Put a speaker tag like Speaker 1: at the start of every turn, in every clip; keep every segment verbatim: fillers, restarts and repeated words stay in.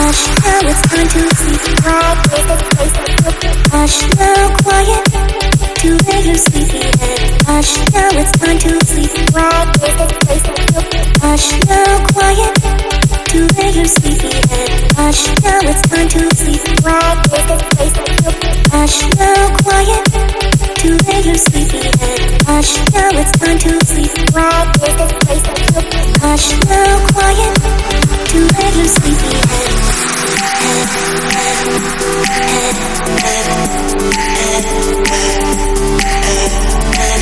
Speaker 1: Hush, now it's time to sleep. What is this place I feel? Hush, now quiet to lay your sleepy head. Hush, now it's time to sleep. What is this place I feel? Hush, now quiet to lay your sleepy head. Hush, now it's time to sleep. What is this place I feel? Hush, now quiet to lay your sleepy head. Hush, now it's time to sleep. What is this place I feel? Hush, now quiet to lay your sleepy head. Head, head, head, head, head, head,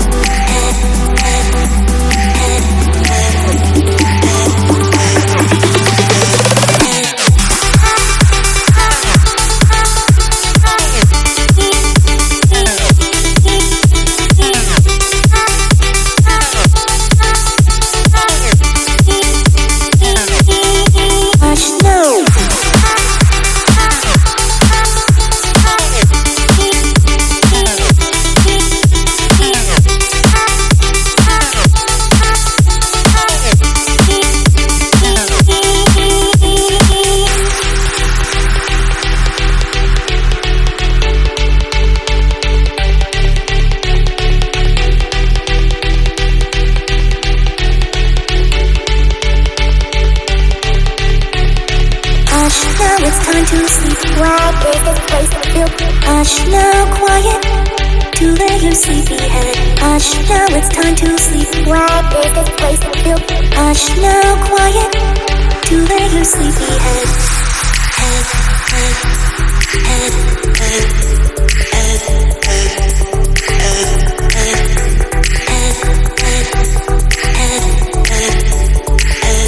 Speaker 1: Hush, now quiet to lay your sleepy head. Hush, now it's time to sleep. What is this place I feel? Hush, now quiet to lay your sleepy head. Head, head, head, head, head, head, head, head, head, head, head, head, head,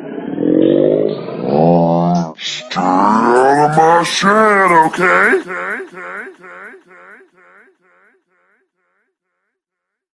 Speaker 2: Stay out of my shed, okay?